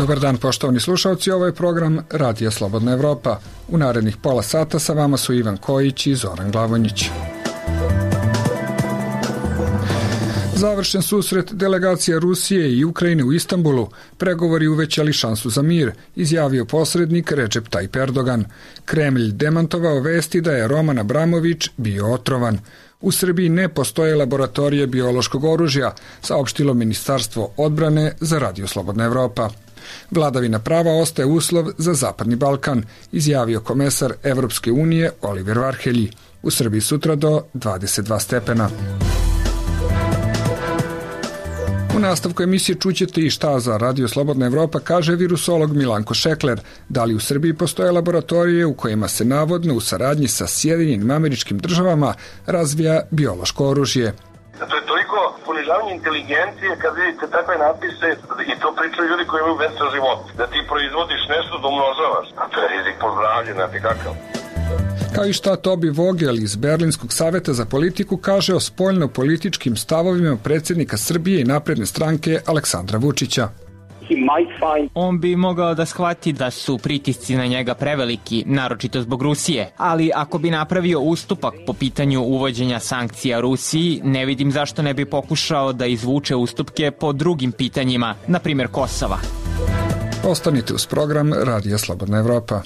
Dobar dan, poštovani slušalci, ovo je program Radija Slobodna Evropa. U narednih pola sata sa vama su Ivan Kojić i Zoran Glavonjić. Završen susret delegacija Rusije i Ukrajine u Istanbulu, pregovori uvećali šansu za mir, izjavio posrednik Recep Tayyip Erdogan. Kremlj demantovao vesti da je Roman Abramović bio otrovan. U Srbiji ne postoje laboratorije biološkog oružja, saopštilo Ministarstvo odbrane za Radio Slobodna Evropa. Vladavina prava ostaje uslov za Zapadni Balkan, izjavio komesar Evropske unije Oliver Varhelyi. U Srbiji sutra do 22 stepena. U nastavku emisije čućete i šta za Radio Slobodna Evropa kaže virusolog Milanko Šekler. Da li u Srbiji postoje laboratorije u kojima se navodno u saradnji sa Sjedinjenim Američkim Državama razvija biološko oružje? To je toliko ponižavanje inteligencije kad vidite takve natpise i to pričaju ljudi koji imaju vesel život. Da ti proizvodiš nešto da umnožavaš, a to je rizik po zdravlje, znate kakav. Kao i šta Tobi Vogel iz Berlinskog saveta za politiku kaže o spoljno-političkim stavovima predsjednika Srbije i napredne stranke Aleksandra Vučića. On bi mogao da shvati da su pritisci na njega preveliki, naročito zbog Rusije, ali ako bi napravio ustupak po pitanju uvođenja sankcija Rusiji, ne vidim zašto ne bi pokušao da izvuče ustupke po drugim pitanjima, na primjer Kosova. Ostanite uz program Radija Slobodna Evropa.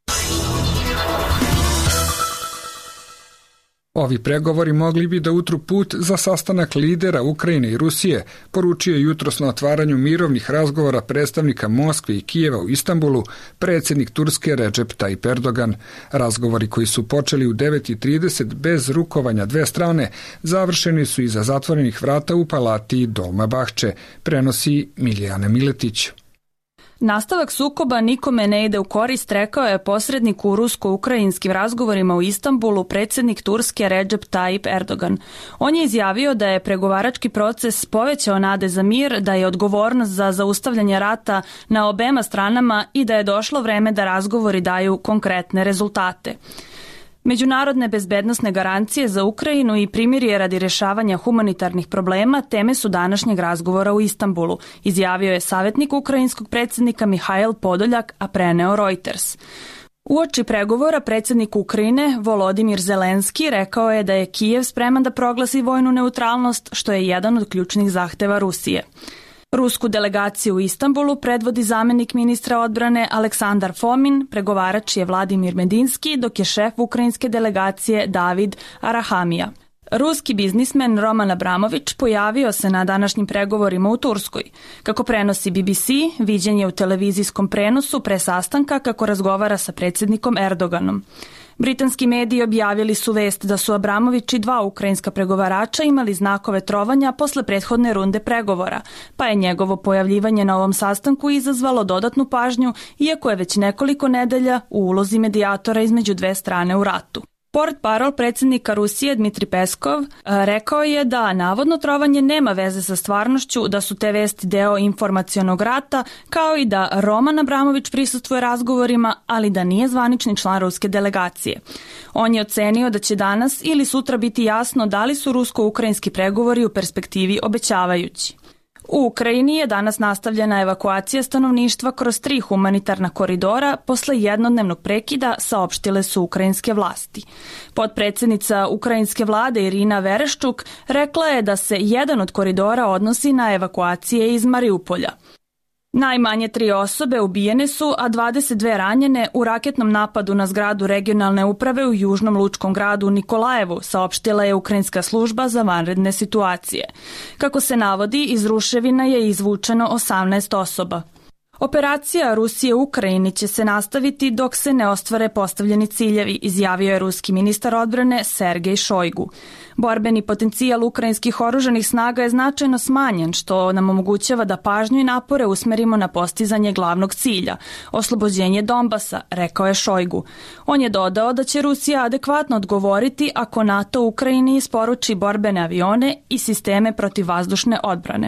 Ovi pregovori mogli bi da utru put za sastanak lidera Ukrajine i Rusije, poručio jutros na otvaranju mirovnih razgovora predstavnika Moskve i Kijeva u Istanbulu predsjednik Turske Recep Tayyip Erdogan. Razgovori koji su počeli u 9:30 bez rukovanja dve strane završeni su iza zatvorenih vrata u palati Dolma Bahče, prenosi Milijana Miletić. Nastavak sukoba nikome ne ide u korist, rekao je posrednik u rusko-ukrajinskim razgovorima u Istanbulu predsjednik Turske Recep Tayyip Erdogan. On je izjavio da je pregovarački proces povećao nade za mir, da je odgovornost za zaustavljanje rata na obema stranama i da je došlo vreme da razgovori daju konkretne rezultate. Međunarodne bezbednosne garancije za Ukrajinu i primirje radi rješavanja humanitarnih problema teme su današnjeg razgovora u Istanbulu, izjavio je savjetnik ukrajinskog predsjednika Mihail Podoljak, a preneo Reuters. Uoči pregovora predsjednik Ukrajine Volodimir Zelenski rekao je da je Kijev spreman da proglasi vojnu neutralnost, što je jedan od ključnih zahteva Rusije. Rusku delegaciju u Istanbulu predvodi zamjenik ministra odbrane Aleksandar Fomin, pregovarač je Vladimir Medinski, dok je šef ukrajinske delegacije David Arahamija. Ruski biznismen Roman Abramović pojavio se na današnjim pregovorima u Turskoj. Kako prenosi BBC, viđen je u televizijskom prenosu pre sastanka kako razgovara sa predsjednikom Erdoganom. Britanski mediji objavili su vest da su Abramović i dva ukrajinska pregovarača imali znakove trovanja posle prethodne runde pregovora, pa je njegovo pojavljivanje na ovom sastanku izazvalo dodatnu pažnju, iako je već nekoliko nedelja u ulozi medijatora između dve strane u ratu. Portparol predsjednika Rusije Dmitri Peskov rekao je da navodno trovanje nema veze sa stvarnošću, da su te vesti deo informacionog rata, kao i da Roman Abramović prisustvuje razgovorima, ali da nije zvanični član ruske delegacije. On je ocenio da će danas ili sutra biti jasno da li su rusko-ukrajinski pregovori u perspektivi obećavajući. U Ukrajini je danas nastavljena evakuacija stanovništva kroz 3 humanitarna koridora posle jednodnevnog prekida, saopštile su ukrajinske vlasti. Potpredsjednica ukrajinske vlade Irina Vereščuk rekla je da se jedan od koridora odnosi na evakuacije iz Mariupolja. Najmanje 3 osobe ubijene su, a 22 ranjene u raketnom napadu na zgradu regionalne uprave u južnom lučkom gradu Nikolajevu, saopštila je Ukrajinska služba za vanredne situacije. Kako se navodi, iz ruševina je izvučeno 18 osoba. Operacija Rusije u Ukrajini će se nastaviti dok se ne ostvare postavljeni ciljevi, izjavio je ruski ministar odbrane Sergej Šojgu. Borbeni potencijal ukrajinskih oružanih snaga je značajno smanjen, što nam omogućava da pažnju i napore usmerimo na postizanje glavnog cilja, oslobođenje Donbasa, rekao je Šojgu. On je dodao da će Rusija adekvatno odgovoriti ako NATO Ukrajini isporuči borbene avione i sisteme protivvazdušne odbrane.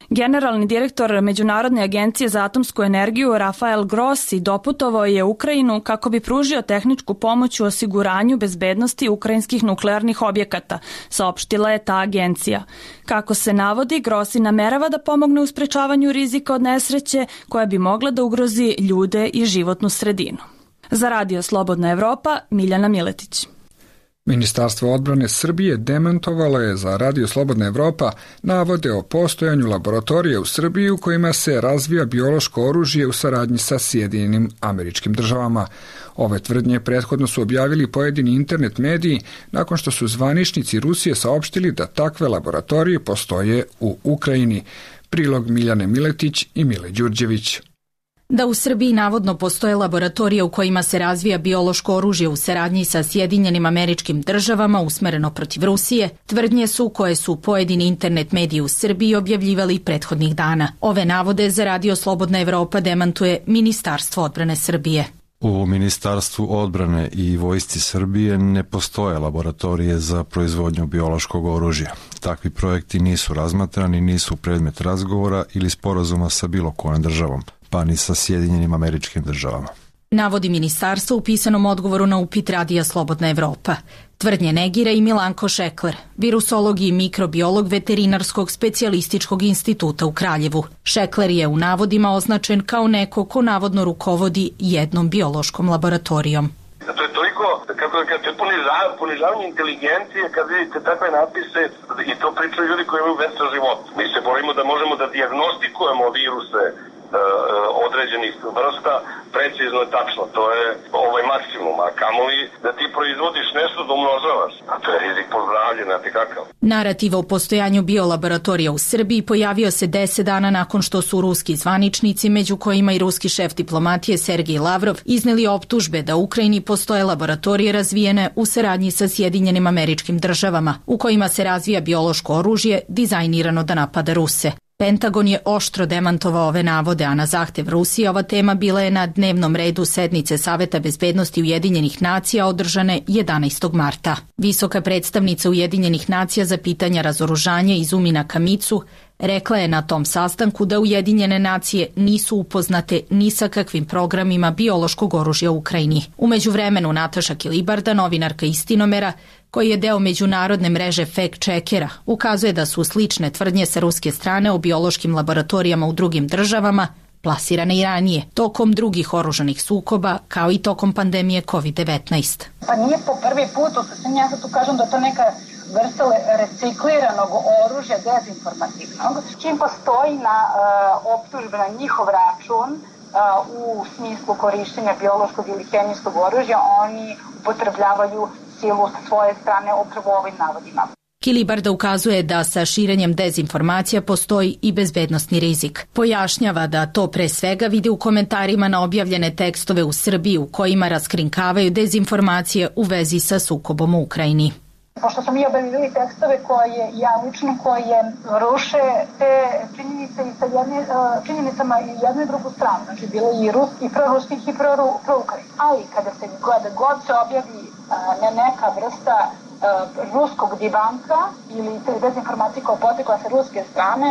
Generalni direktor Međunarodne agencije za atomsku energiju Rafael Grossi doputovao je Ukrajinu kako bi pružio tehničku pomoć u osiguranju bezbednosti ukrajinskih nuklearnih objekata, saopštila je ta agencija. Kako se navodi, Grossi namerava da pomogne u sprečavanju rizika od nesreće koja bi mogla da ugrozi ljude i životnu sredinu. Za Radio Slobodna Evropa, Miljana Miletić. Ministarstvo odbrane Srbije demantovalo je za Radio Slobodna Evropa navode o postojanju laboratorija u Srbiji u kojima se razvija biološko oružje u saradnji sa Sjedinjenim Američkim Državama. Ove tvrdnje prethodno su objavili pojedini internet mediji nakon što su zvaničnici Rusije saopštili da takve laboratorije postoje u Ukrajini. Prilog Miljane Miletić i Mile Đurđević. Da u Srbiji navodno postoje laboratorije u kojima se razvija biološko oružje u saradnji sa Sjedinjenim Američkim Državama usmereno protiv Rusije, tvrdnje su koje su pojedini internet mediji u Srbiji objavljivali prethodnih dana. Ove navode za Radio Slobodna Evropa demantuje Ministarstvo odbrane Srbije. U Ministarstvu odbrane i Vojsci Srbije ne postoje laboratorije za proizvodnju biološkog oružja. Takvi projekti nisu razmatrani, nisu predmet razgovora ili sporazuma sa bilo kojom državom, pa ni sa Sjedinjenim Američkim Državama. Navodi ministarstvo u pisanom odgovoru na upit Radija Slobodna Evropa. Tvrdnje negira i Milanko Šekler, virusolog i mikrobiolog Veterinarskog specijalističkog instituta u Kraljevu. Šekler je u navodima označen kao neko ko navodno rukovodi jednom biološkom laboratorijom. To je toliko, kako je ponižavanje inteligencije kad vidite takve natpise i to pričaju ljudi koji imaju vesel život. Mi se borimo da možemo da dijagnostikujemo viruse određenih vrsta precizno i tačno. To je maksimum, a kamoli da ti proizvodiš nešto da umnožavaš. A to je rizik po zdravlje, znate kakav. Narativ o postojanju biolaboratorija u Srbiji pojavio se 10 dana nakon što su ruski zvaničnici, među kojima i ruski šef diplomatije Sergej Lavrov, izneli optužbe da u Ukrajini postoje laboratorije razvijene u saradnji sa Sjedinjenim Američkim Državama, u kojima se razvija biološko oružje dizajnirano da napada Ruse. Pentagon je oštro demantovao ove navode, a na zahtev Rusije ova tema bila je na dnevnom redu sednice Saveta bezbednosti Ujedinjenih nacija održane 11. marta. Visoka predstavnica Ujedinjenih nacija za pitanja razoružanja Izumina Kamicu rekla je na tom sastanku da Ujedinjene nacije nisu upoznate ni sa kakvim programima biološkog oružja u Ukrajini. U međuvremenu Nataša Kilibarda, novinarka Istinomera, koji je deo međunarodne mreže fact-checkera, ukazuje da su slične tvrdnje sa ruske strane o biološkim laboratorijama u drugim državama plasirane i ranije, tokom drugih oružanih sukoba, kao i tokom pandemije COVID-19. Pa nije po prvi put, ja sad tu kažem da to neka vrsta recikliranog oružja dezinformativnog, čim postoji na optužbe na njihov račun u smislu korištenja biološkog ili hemijskog oružja, oni upotrebljavaju silu sa svoje strane upravo ovim navodima. Kilibarda ukazuje da sa širenjem dezinformacija postoji i bezbednosni rizik. Pojašnjava da to pre svega vidi u komentarima na objavljene tekstove u Srbiji u kojima raskrinkavaju dezinformacije u vezi sa sukobom u Ukrajini. Pošto smo mi objavili tekstove koje ruše te činjenice i sa činjenicama i jednu i drugu stranu, znači bilo i ruskih, proruskih i proukrajinskih. Ali kada god se objavi neka vrsta ruskog divanka ili dezinformacija koja potekla sa ruske strane,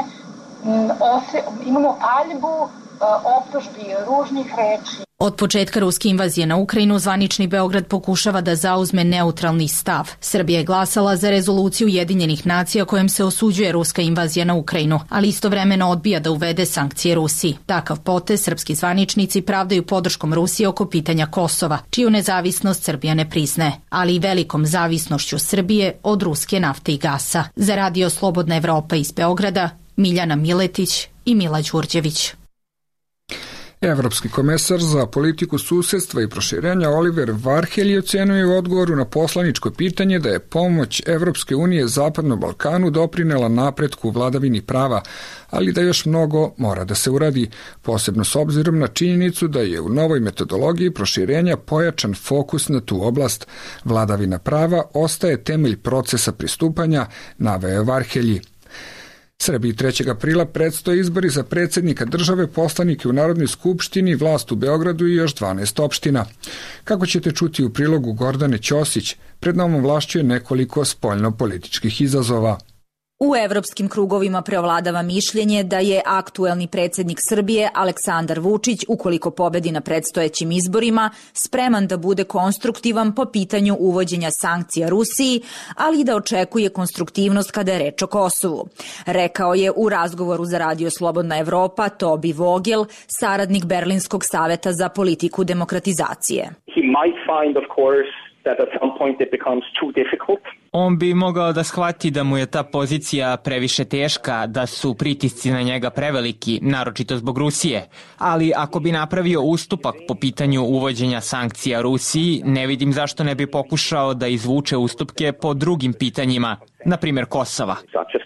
imamo paljbu optužbi, ružnih reči. Od početka ruske invazije na Ukrajinu zvanični Beograd pokušava da zauzme neutralni stav. Srbija je glasala za rezoluciju Ujedinjenih nacija kojom se osuđuje ruska invazija na Ukrajinu, ali istovremeno odbija da uvede sankcije Rusiji. Takav potez srpski zvaničnici pravdaju podrškom Rusije oko pitanja Kosova, čiju nezavisnost Srbija ne priznaje, ali i velikom zavisnošću Srbije od ruske nafte i gasa. Za Radio Slobodna Evropa iz Beograda, Miljana Miletić i Mila Đurđević. Evropski komesar za politiku susedstva i proširenja Oliver Varhelji ocenuje u odgovoru na poslaničko pitanje da je pomoć Evropske unije Zapadnom Balkanu doprinela napretku u vladavini prava, ali da još mnogo mora da se uradi, posebno s obzirom na činjenicu da je u novoj metodologiji proširenja pojačan fokus na tu oblast. Vladavina prava ostaje temelj procesa pristupanja, naveo je Varhelji. Srbiji 3. aprila predstoje izbori za predsjednika države, poslanike u Narodnoj skupštini, vlast u Beogradu i još 12 opština. Kako ćete čuti u prilogu Gordane Ćosić, pred novom vlašću je nekoliko spoljno-političkih izazova. U evropskim krugovima preovladava mišljenje da je aktuelni predsjednik Srbije Aleksandar Vučić, ukoliko pobedi na predstojećim izborima, spreman da bude konstruktivan po pitanju uvođenja sankcija Rusiji, ali i da očekuje konstruktivnost kada je reč o Kosovu. Rekao je u razgovoru za Radio Slobodna Evropa Tobi Vogel, saradnik Berlinskog saveta za politiku demokratizacije. He might find, of course, that at some point it becomes too difficult. On bi mogao da shvati da mu je ta pozicija previše teška, da su pritisci na njega preveliki, naročito zbog Rusije. Ali ako bi napravio ustupak po pitanju uvođenja sankcija Rusiji, ne vidim zašto ne bi pokušao da izvuče ustupke po drugim pitanjima, na primjer Kosova.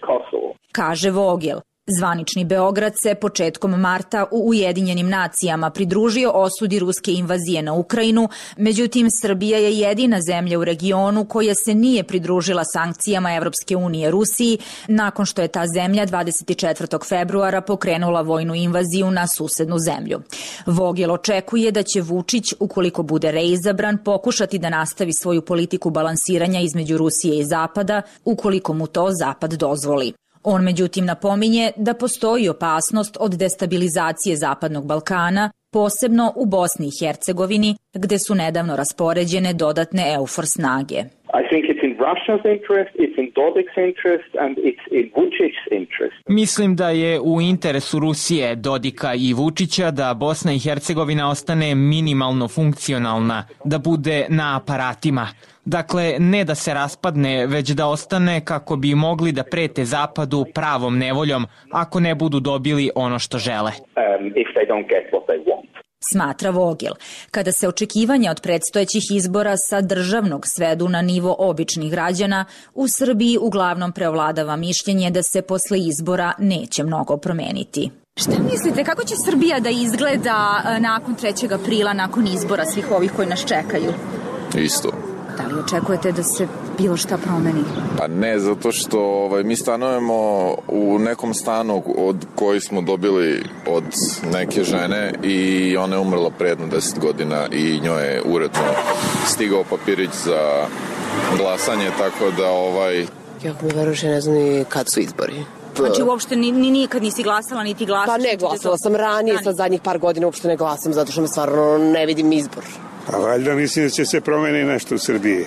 Kaže Vogel. Zvanični Beograd se početkom marta u Ujedinjenim nacijama pridružio osudi ruske invazije na Ukrajinu, međutim Srbija je jedina zemlja u regionu koja se nije pridružila sankcijama Evropske unije Rusiji nakon što je ta zemlja 24. februara pokrenula vojnu invaziju na susednu zemlju. Vogel očekuje da će Vučić, ukoliko bude reizabran, pokušati da nastavi svoju politiku balansiranja između Rusije i Zapada, ukoliko mu to Zapad dozvoli. On međutim napominje da postoji opasnost od destabilizacije Zapadnog Balkana, posebno u Bosni i Hercegovini, gde su nedavno raspoređene dodatne EUFOR snage. I think it's in Russia's interest, it's in Dodik's interest and it's in Vučić's interest. Mislim da je u interesu Rusije, Dodika i Vučića da Bosna i Hercegovina ostane minimalno funkcionalna, da bude na aparatima. Dakle, ne da se raspadne, već da ostane kako bi mogli da prete Zapadu pravom nevoljom ako ne budu dobili ono što žele. If they don't get what they want. Smatra Vogel. Kada se očekivanja od predstojećih izbora sa državnog svedu na nivo običnih građana, u Srbiji uglavnom preovladava mišljenje da se posle izbora neće mnogo promeniti. Šta mislite, kako će Srbija da izgleda nakon 3. aprila, nakon izbora svih ovih koji nas čekaju? Isto. Da li očekujete da se bilo šta promeni? Pa ne, zato što mi stanujemo u nekom stanu od koji smo dobili od neke žene i ona je umrla pre jedno 10 godina i njoj je uredno stigao papirić za glasanje, tako da Jako mi veruš, ja ne znam ni kad su izbori. Znači uopšte nikad nisi glasala, niti glasaš? Pa ne, glasala sam ranije, sad zadnjih par godina uopšte ne glasam, zato što me stvarno ne vidim izbor. A valjda mislim da će se promeni nešto u Srbiji.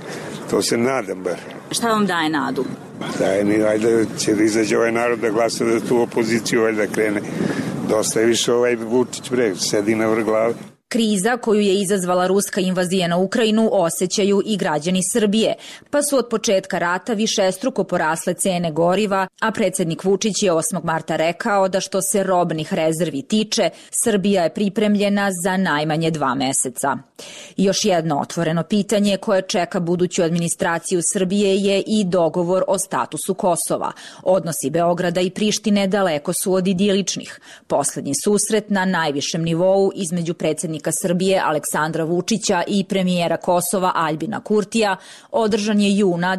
To se nadam bar. Šta vam daje nadu? Daje mi, valjda će da izađe ovaj narod da glasa da tu opoziciju valjda krene. Dosta je više Vučić sedi na vrh glave. Kriza koju je izazvala ruska invazija na Ukrajinu osjećaju i građani Srbije, pa su od početka rata višestruko porasle cene goriva, a predsjednik Vučić je 8. marta rekao da što se robnih rezervi tiče, Srbija je pripremljena za najmanje 2 meseca. Još jedno otvoreno pitanje koje čeka buduću administraciju Srbije je i dogovor o statusu Kosova. Odnosi Beograda i Prištine daleko su od idiličnih. Poslednji susret na najvišem nivou između predsjednika Srbije Aleksandra Vučića i premijera Kosova Aljbina Kurtija održan je juna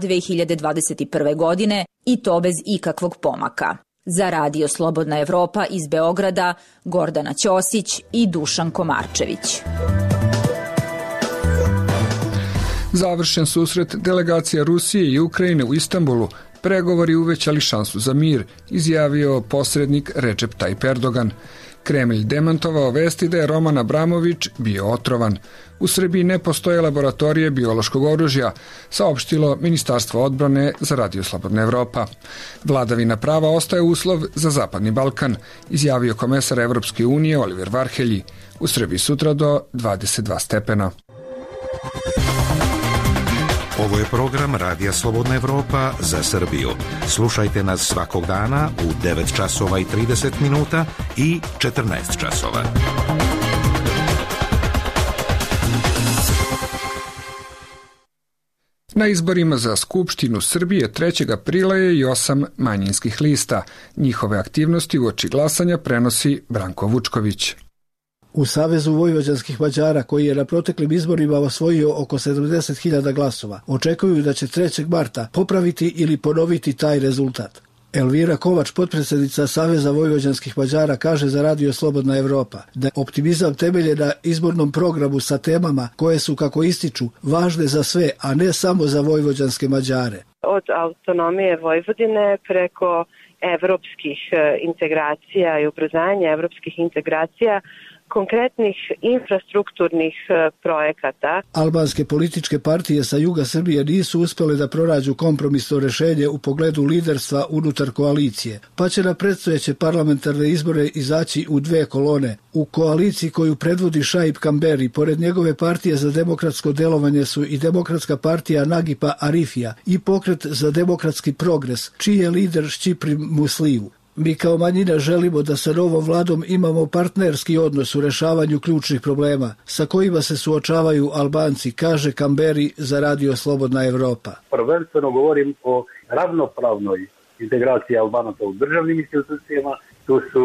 2021. godine i to bez ikakvog pomaka. Za Radio Slobodna Evropa iz Beograda, Gordana Ćosić i Dušan Komarčević. Završen susret delegacija Rusije i Ukrajine u Istanbulu, pregovori uvećali šansu za mir, izjavio posrednik Recep Tayyip Erdogan. Kremlj demantovao vesti da je Roman Abramović bio otrovan. U Srbiji ne postoje laboratorije biološkog oružja, saopštilo Ministarstvo odbrane za Radio Slobodna Evropa. Vladavina prava ostaje uslov za Zapadni Balkan, izjavio komesar Evropske unije Oliver Varhelji. U Srbiji sutra do 22 stepena. Ovo je program Radija Slobodna Evropa za Srbiju. Slušajte nas svakog dana u 9 časova i 30 minuta i 14 časova. Na izborima za Skupštinu Srbije 3. aprila je i 8 manjinskih lista. Njihove aktivnosti uoči glasanja prenosi Branko Vučković. U Savezu vojvođanskih Mađara, koji je na proteklim izborima osvojio oko 70.000 glasova, očekuju da će 3. marta popraviti ili ponoviti taj rezultat. Elvira Kovač, potpredsjednica Saveza vojvođanskih Mađara, kaže za Radio Slobodna Evropa da optimizam temelje na izbornom programu sa temama koje su, kako ističu, važne za sve, a ne samo za vojvođanske Mađare. Od autonomije Vojvodine preko evropskih integracija i ubrzanja evropskih integracija, konkretnih infrastrukturnih projekata. Albanske političke partije sa juga Srbije nisu uspjele da pronađu kompromisno rješenje u pogledu liderstva unutar koalicije, pa će na predstojeće parlamentarne izbore izaći u dve kolone. U koaliciji koju predvodi Šaip Kamberi, pored njegove partije za demokratsko delovanje su i Demokratska partija Nagipa Arifija i Pokret za demokratski progres, čiji je lider Šćiprim Musliu. Mi kao manjina želimo da sa novom vladom imamo partnerski odnos u rešavanju ključnih problema sa kojima se suočavaju Albanci, kaže Kamberi za Radio Slobodna Evropa. Prvenstveno govorim o ravnopravnoj integraciji Albanaca u državnim institucijama. Tu su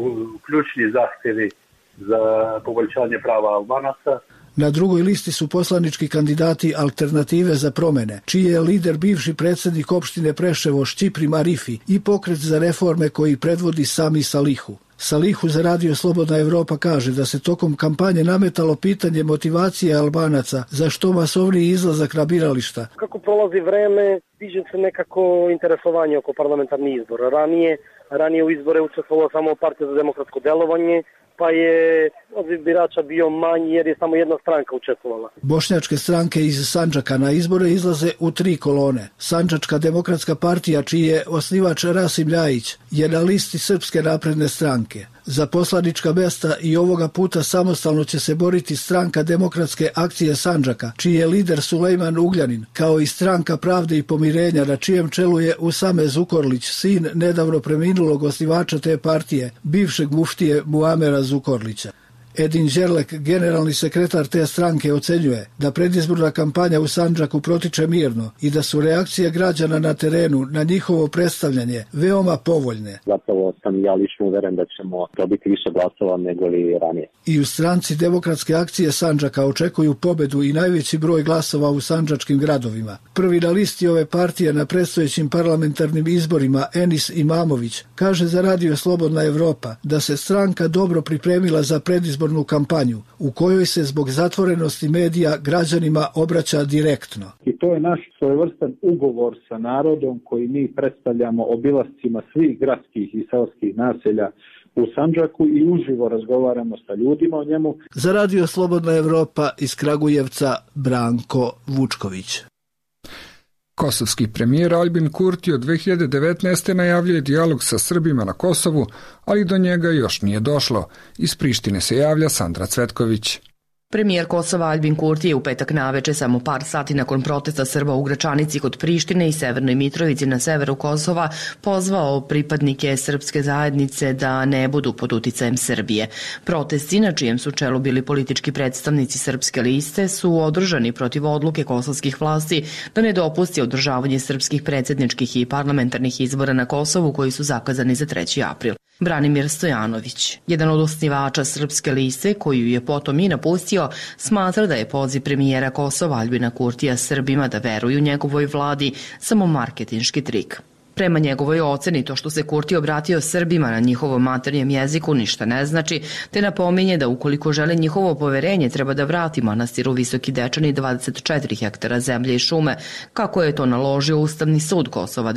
ključni zahtjevi za poboljšanje prava Albanaca. Na drugoj listi su poslanički kandidati Alternative za promene, čiji je lider bivši predsjednik opštine Preševo Šćiprim Arifi i Pokret za reforme koji predvodi Sami Salihu. Salihu za Radio Slobodna Evropa kaže da se tokom kampanje nametalo pitanje motivacije Albanaca za što masovniji izlazak na birališta. Kako prolazi vreme, diže se nekako interesovanje oko parlamentarnih izbora. Ranije u izbore učestvovala samo Partija za demokratsko delovanje, pa je odziv birača bio manji jer je samo jedna stranka učestvovala. Bošnjačke stranke iz Sandžaka na izbore izlaze u 3 kolone. Sandžačka demokratska partija, čiji je osnivač Rasim Ljajić, je na listi Srpske napredne stranke. Za poslanička mjesta i ovoga puta samostalno će se boriti Stranka demokratske akcije Sandžaka, čiji je lider Sulejman Ugljanin, kao i Stranka pravde i pomirenja, na čijem čelu je Usame Zukorlić, sin nedavno preminulog osnivača te partije, bivšeg muftije Muamera Zukorlića. Edin Đerlek, generalni sekretar te stranke, ocenjuje da predizborna kampanja u Sandžaku protiče mirno i da su reakcije građana na terenu na njihovo predstavljanje veoma povoljne. Zapravo sam ja lično uveren da ćemo dobiti više glasova nego li ranije. I u Stranci demokratske akcije Sandžaka očekuju pobedu i najveći broj glasova u sandžačkim gradovima. Prvi na listi ove partije na predstojećim parlamentarnim izborima, Enis Imamović, kaže za Radio Slobodna Evropa da se stranka dobro pripremila za predizbornu kampanju, u kojoj se zbog zatvorenosti medija građanima obraća direktno. I to je naš svojevrstan ugovor sa narodom koji mi predstavljamo obilascima svih gradskih i seoskih naselja u Sandžaku i uživo razgovaramo sa ljudima o njemu. Za Radio Slobodna Evropa iz Kragujevca, Branko Vučković. Kosovski premijer Albin Kurti od 2019. najavljuje dijalog sa Srbima na Kosovu, ali do njega još nije došlo. Iz Prištine se javlja Sandra Cvetković. Premijer Kosova Albin Kurti je u petak naveče, samo par sati nakon protesta Srba u Gračanici kod Prištine i Severnoj Mitrovici na severu Kosova, pozvao pripadnike srpske zajednice da ne budu pod uticajem Srbije. Protesti, na čijem su čelu bili politički predstavnici Srpske liste, su održani protiv odluke kosovskih vlasti da ne dopusti održavanje srpskih predsjedničkih i parlamentarnih izbora na Kosovu koji su zakazani za 3. april. Branimir Stojanović, jedan od osnivača Srpske liste, koju je potom i napustio, smatra da je poziv premijera Kosova Albina Kurtija Srbima da veruju njegovoj vladi samo marketinški trik. Prema njegovoj oceni, to što se Kurti obratio Srbima na njihovom maternjem jeziku ništa ne znači, te napominje da ukoliko žele njihovo poverenje treba da vrati manastiru Visoki Dečani 24 hektara zemlje i šume, kako je to naložio Ustavni sud Kosova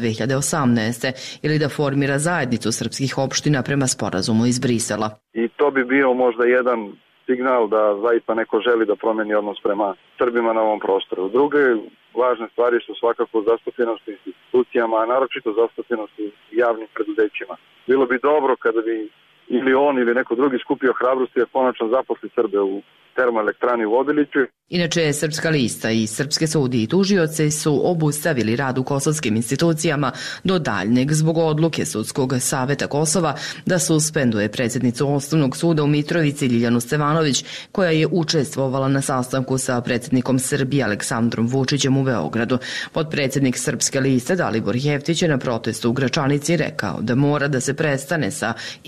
2018. ili da formira zajednicu srpskih opština prema sporazumu iz Brisela. I to bi bio možda jedan signal da zaista neko želi da promeni odnos prema Srbima na ovom prostoru. Druge važne stvari su svakako zastupljenost institucijama, a naročito zastupljenost javnim preduzećima. Bilo bi dobro kada bi ili on ili neko drugi skupio hrabrosti da konačno zaposli Srbe u termoelektrani u Obiliću. Inače, Srpska lista i srpske sudije i tužioce su obustavili rad u kosovskim institucijama do daljnjeg zbog odluke Sudskog saveta Kosova da suspenduje predsjednicu Osnovnog suda u Mitrovici Ljiljanu Stevanović, koja je učestvovala na sastanku sa predsjednikom Srbije Aleksandrom Vučićem u Beogradu. Potpredsjednik Srpske liste Dalibor Jeftić je na protestu u Gračanici rekao da mora da se prestane sa institucijama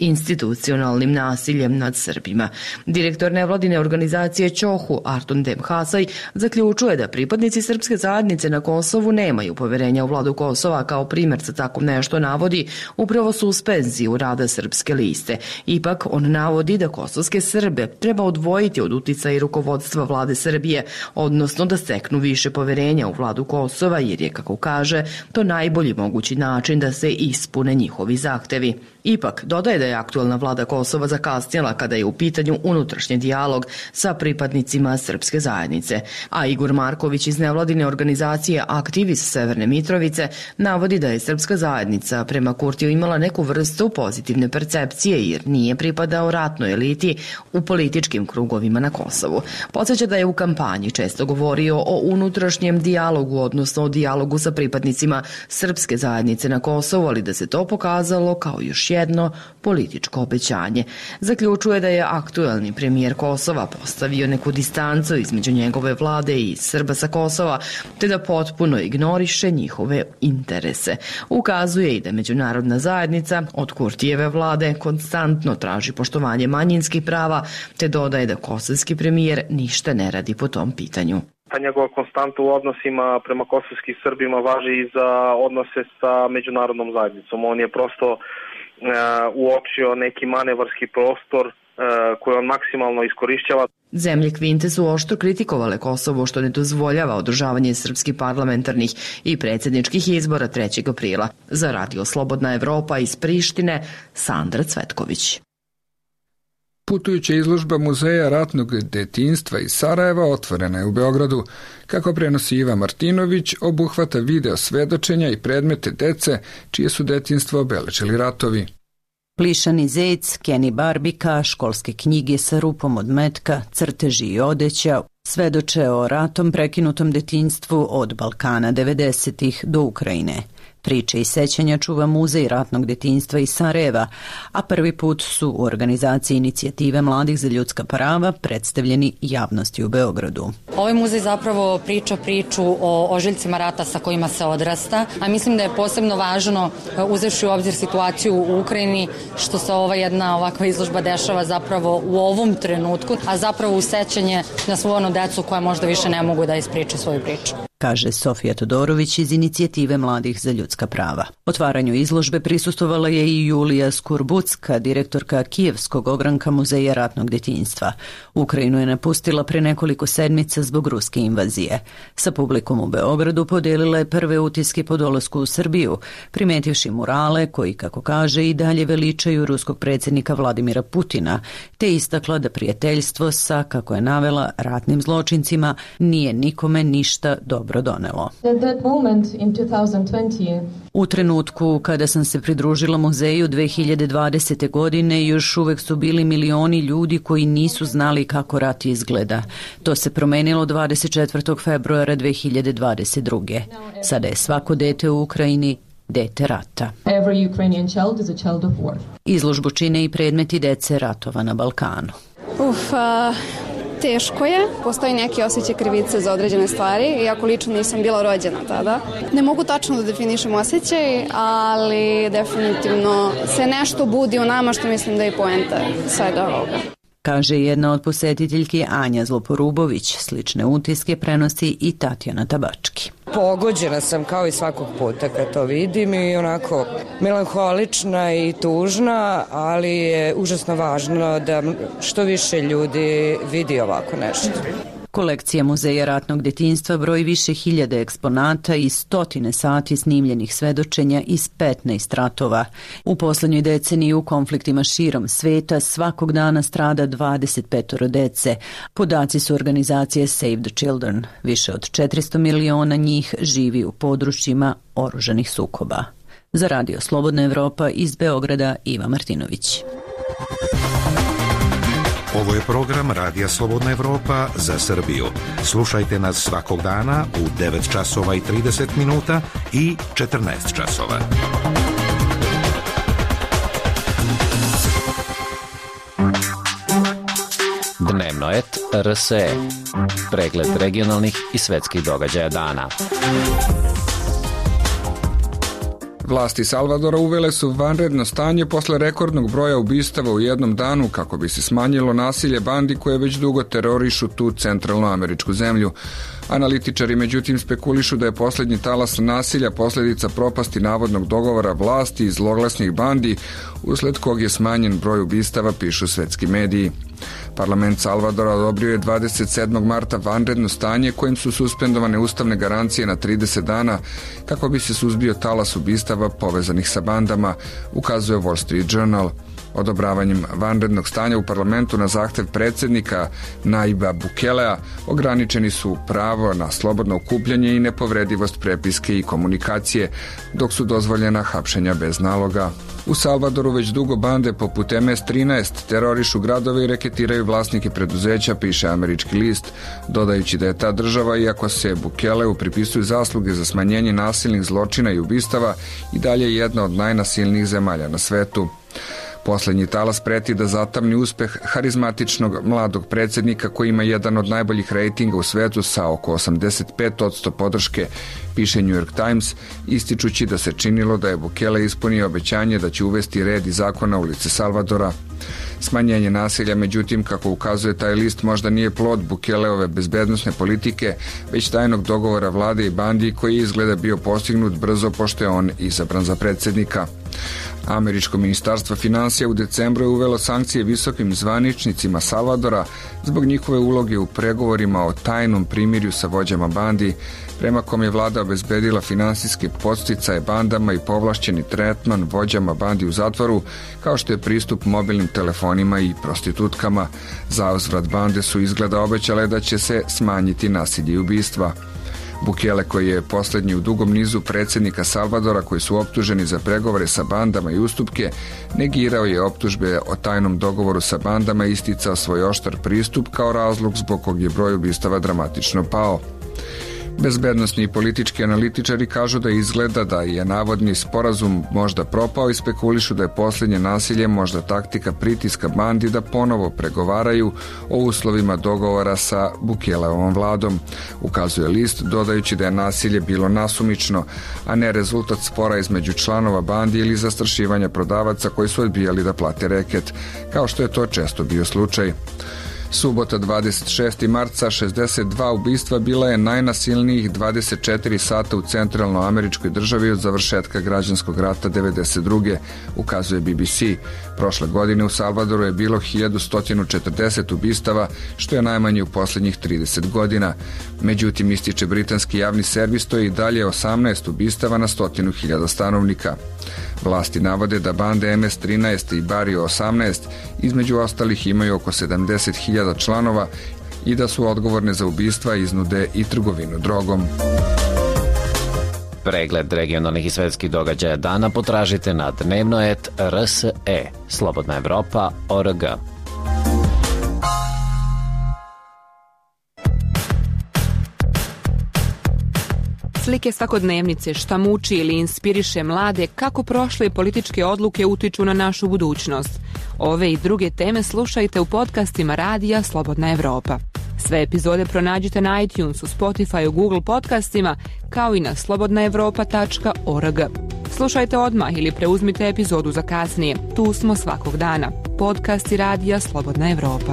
institucionalnim nasiljem nad Srbima. Direktor nevladine organizacije Ćohu, Artun Demhasaj, zaključuje da pripadnici srpske zajednice na Kosovu nemaju poverenja u vladu Kosova. Kao primjer za tako nešto navodi upravo suspenziju rada Srpske liste. Ipak on navodi da kosovske Srbe treba odvojiti od uticaja i rukovodstva vlade Srbije, odnosno da steknu više poverenja u vladu Kosova, jer je, kako kaže, to najbolji mogući način da se ispune njihovi zahtevi. Ipak, dodaje da je aktuelna vlada Kosova zakasnjela kada je u pitanju unutrašnji dijalog sa pripadnicima srpske zajednice. A Igor Marković iz nevladine organizacije Aktiv iz Severne Mitrovice navodi da je srpska zajednica prema Kurtiju imala neku vrstu pozitivne percepcije jer nije pripadao ratnoj eliti u političkim krugovima na Kosovu. Podsjeća da je u kampanji često govorio o unutrašnjem dijalogu, odnosno o dijalogu sa pripadnicima srpske zajednice na Kosovu, ali da se to pokazalo kao još jedno političko obećanje. Zaključuje da je aktuelni premijer Kosova postavio neku distancu između njegove vlade i Srba sa Kosova, te da potpuno ignoriše njihove interese. Ukazuje i da međunarodna zajednica od Kurtijeve vlade konstantno traži poštovanje manjinskih prava, te dodaje da kosovski premijer ništa ne radi po tom pitanju. Ta njegova konstanta u odnosima prema kosovskim Srbima važi i za odnose sa međunarodnom zajednicom. On je prosto uočio neki manevarski prostor koji on maksimalno iskorišćava. Zemlje Kvinte su oštro kritikovale Kosovo što ne dozvoljava održavanje srpskih parlamentarnih i predsjedničkih izbora 3. aprila. Za Radio Slobodna Evropa iz Prištine, Sandra Cvetković. Putujuća izložba Muzeja ratnog detinjstva iz Sarajeva otvorena je u Beogradu. Kako prenosi Iva Martinović, obuhvata video svedočenja i predmete dece čije su detinjstvo obeležili ratovi. Plišani zec, Kenny Barbika, školske knjige sa rupom od metka, crteži i odeća svedoče o ratom prekinutom detinjstvu od Balkana 90-ih do Ukrajine. Priče i sećanja čuva Muzej ratnog detinjstva iz Sarajeva, a prvi put su u organizaciji Inicijative mladih za ljudska prava predstavljeni javnosti u Beogradu. Ovaj muzej zapravo priča priču o ožiljcima rata sa kojima se odrasta, a mislim da je posebno važno, uzevši u obzir situaciju u Ukrajini, što se ova jedna ovakva izložba dešava zapravo u ovom trenutku, a zapravo u sećanje na svu onu decu koja možda više ne mogu da ispričaju svoju priču, kaže Sofija Todorović iz Inicijative mladih za ljudska prava. Otvaranju izložbe prisustvovala je i Julija Skurbucka, direktorka Kijevskog ogranka Muzeja ratnog detinjstva. Ukrajinu je napustila pre nekoliko sedmica zbog ruske invazije. Sa publikom u Beogradu podelila je prve utiske po dolasku u Srbiju, primetivši murale koji, kako kaže, i dalje veličaju ruskog predsjednika Vladimira Putina, te istakla da prijateljstvo sa, kako je navela, ratnim zločincima nije nikome ništa dobro donelo. U trenutku kada sam se pridružila muzeju 2020. godine još uvek su bili milioni ljudi koji nisu znali kako rat izgleda. To se promenilo 24. februara 2022. Sada je svako dete u Ukrajini dete rata. Izložbu čine i predmeti dece ratova na Balkanu. Teško je, postoji neki osjećaj krivice za određene stvari, iako lično nisam bila rođena tada. Ne mogu tačno da definišem osjećaj, ali definitivno se nešto budi u nama što mislim da je poenta svega ovoga. Kaže jedna od posetiteljki Anja Zloporubović. Slične utiske prenosi i Tatjana Tabački. Pogođena sam kao i svakog puta kad to vidim i onako melanholična i tužna, ali je užasno važno da što više ljudi vidi ovako nešto. Kolekcija Muzeja ratnog detinjstva broji više hiljada eksponata i stotine sati snimljenih svedočenja iz 15 ratova. U poslednjoj deceniji u konfliktima širom sveta svakog dana strada 25 dece. Podaci su organizacije Save the Children. Više od 400 miliona njih živi u područjima oružanih sukoba. Za Radio Slobodna Evropa iz Beograda, Iva Martinović. Ovo je program Radija Slobodna Evropa za Srbiju. Slušajte nas svakog dana u 9 časova i 30 minuta i 14 časova. Dnevnoet RSE. Pregled regionalnih i svetskih događaja dana. Vlasti Salvadora uvele su vanredno stanje posle rekordnog broja ubistava u jednom danu kako bi se smanjilo nasilje bandi koje već dugo terorišu tu centralnoameričku zemlju. Analitičari međutim spekulišu da je poslednji talas nasilja posledica propasti navodnog dogovora vlasti i zloglasnih bandi usled kog je smanjen broj ubistava, pišu svetski mediji. Parlament Salvadora odobrio je 27. marta vanredno stanje kojim su suspendovane ustavne garancije na 30 dana kako bi se suzbio talas ubistava povezanih sa bandama, ukazuje Wall Street Journal. Odobravanjem vanrednog stanja u parlamentu na zahtev predsjednika Najiba Bukelea ograničeni su pravo na slobodno okupljanje i nepovredivost prepiske i komunikacije, dok su dozvoljena hapšenja bez naloga. U Salvadoru već dugo bande poput MS-13 terorišu gradove i reketiraju vlasnike preduzeća, piše američki list, dodajući da je ta država, iako se Bukeleu pripisuju zasluge za smanjenje nasilnih zločina i ubistava, i dalje jedna od najnasilnijih zemalja na svetu. Poslednji talas preti da zatamni uspeh harizmatičnog mladog predsjednika koji ima jedan od najboljih rejtinga u svetu sa oko 85% podrške, piše New York Times, ističući da se činilo da je Bukele ispunio obećanje da će uvesti red i zakon na ulice Salvadora. Smanjenje nasilja, međutim, kako ukazuje taj list, možda nije plod Bukeleove bezbednosne politike, već tajnog dogovora vlade i bandi koji izgleda bio postignut brzo pošto je on izabran za predsjednika. Američko ministarstvo financija u decembru je uvelo sankcije visokim zvaničnicima Salvadora zbog njihove uloge u pregovorima o tajnom primirju sa vođama bandi, prema kom je vlada obezbedila finansijske podsticaje bandama i povlašćeni tretman vođama bandi u zatvoru, kao što je pristup mobilnim telefonima i prostitutkama. Za uzvrat bande su izgleda obećale da će se smanjiti nasilje i ubistva. Bukele, koji je posljednji u dugom nizu predsjednika Salvadora koji su optuženi za pregovore sa bandama i ustupke, negirao je optužbe o tajnom dogovoru sa bandama i isticao svoj oštar pristup kao razlog zbog kog je broj ubistava dramatično pao. Bezbednosni i politički analitičari kažu da izgleda da je navodni sporazum možda propao i spekulišu da je posljednje nasilje možda taktika pritiska bandi da ponovo pregovaraju o uslovima dogovora sa Bukeleovom vladom, ukazuje list, dodajući da je nasilje bilo nasumično, a ne rezultat spora između članova bandi ili zastrašivanja prodavaca koji su odbijali da plate reket, kao što je to često bio slučaj. Subota 26. marca 62 ubistva bila je najnasilnijih 24 sata u centralnoameričkoj državi od završetka građanskog rata 92. ukazuje BBC. Prošle godine u Salvadoru je bilo 1140 ubistava, što je najmanje u posljednjih 30 godina. Međutim, ističe britanski javni servis, to je i dalje 18 ubistava na 100.000 stanovnika. Vlasti navode da bande MS-13 i Barrio 18 između ostalih imaju oko 70.000 članova i da su odgovorne za ubistva, iznude i trgovinu drogom. Pregled regionalnih i svetskih događaja dana potražite na dnevnoet.rse, Slobodna Evropa.org. Slike svakodnevnice, šta muči ili inspiriše mlade, kako prošle političke odluke utiču na našu budućnost. Ove i druge teme slušajte u podcastima Radija Slobodna Evropa. Sve epizode pronađite na iTunesu, Spotifyu, Google podcastima, kao i na slobodnaevropa.org. Slušajte odmah ili preuzmite epizodu za kasnije. Tu smo svakog dana. Podcasti Radija Slobodna Evropa.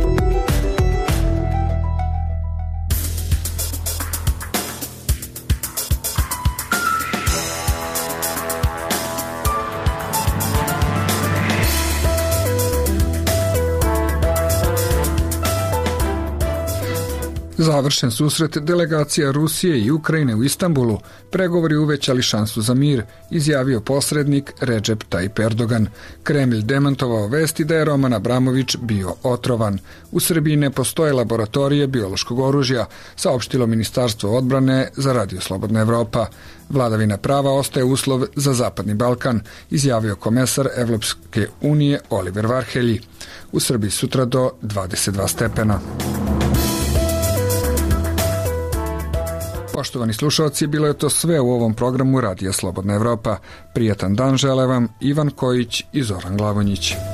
Završen susret delegacija Rusije i Ukrajine u Istanbulu, pregovori uvećali šansu za mir, izjavio posrednik Recep Tayyip Erdogan. Kremlj demantovao vesti da je Roman Abramović bio otrovan. U Srbiji ne postoje laboratorije biološkog oružja, saopštilo Ministarstvo odbrane za Radio Slobodna Evropa. Vladavina prava ostaje uslov za Zapadni Balkan, izjavio komesar Evropske unije Oliver Varhelji. U Srbiji sutra do 22 stepena. Poštovani slušalci, bilo je to sve u ovom programu Radija Slobodna Evropa. Prijatan dan žele vam Ivan Kojić i Zoran Glavonjić.